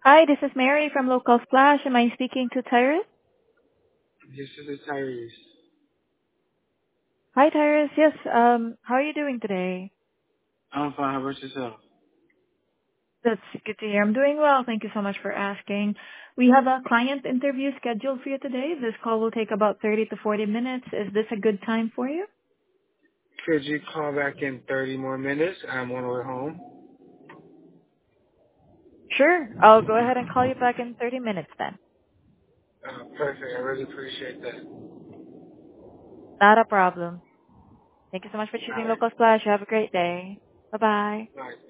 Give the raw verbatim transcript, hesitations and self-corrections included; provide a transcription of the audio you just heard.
Hi, this is Mary from Local Splash. Am I speaking to Tyrus? This is the Tyrese. Hi, Tyrus. Yes, um, how are you doing today? I'm fine. How about yourself? That's good to hear. I'm doing well. Thank you so much for asking. We have a client interview scheduled for you today. This call will take about thirty to forty minutes. Is this a good time for you? Could you call back in thirty more minutes? I'm on the way home. Sure. I'll go ahead and call you back in thirty minutes then. Uh, perfect. I really appreciate that. Not a problem. Thank you so much for All choosing right. Local Splash. You have a great day. Bye-bye. Bye.